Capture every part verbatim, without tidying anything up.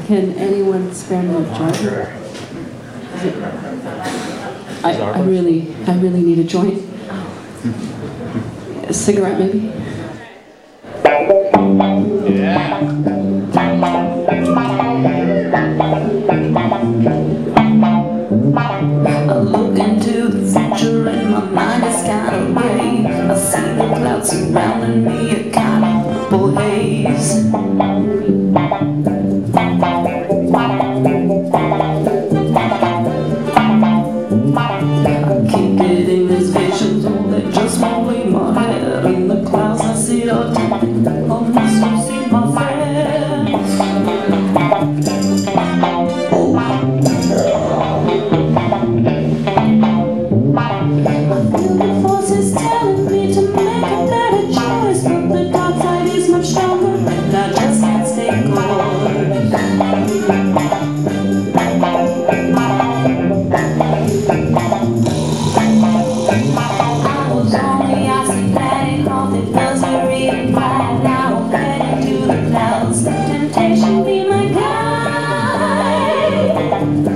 Can anyone spare me a joint? I, I really, I really need a joint. A cigarette, maybe? Yeah. I look into the future and my mind is kind of gray. I see the clouds surrounding me, a kind of purple haze. I keep getting these visions, oh, they just won't leave my head. In the clouds I see all different, almost don't see my friends. Oh, I feel the forces telling me to make a better choice, but the dark side is much stronger and I just can't stay cold. I was on the icy planet, all the misery and pride. Now I'm heading to the clouds, let temptation be my guide.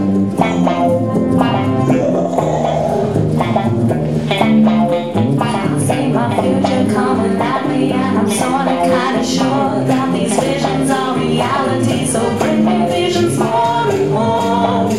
I see my future coming at me, and I'm sorta kinda sure that these visions are reality, so bring me visions more and more.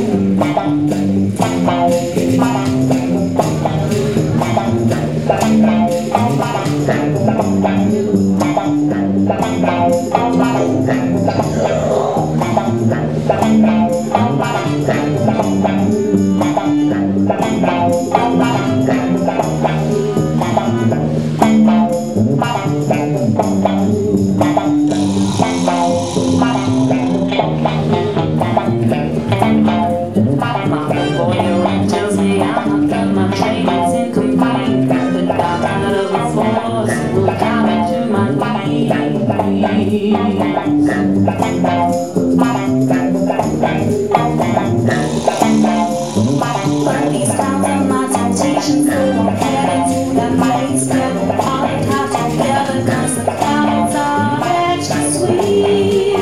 But these clouds are my temptations, so I'm heading to that place. Get the heart out together, cause the clouds are extra sweet.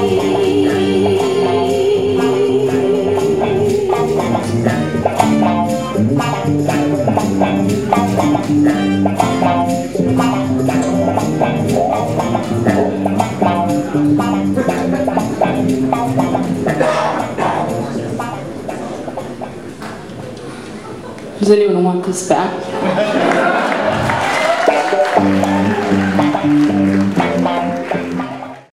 Does anyone want this back?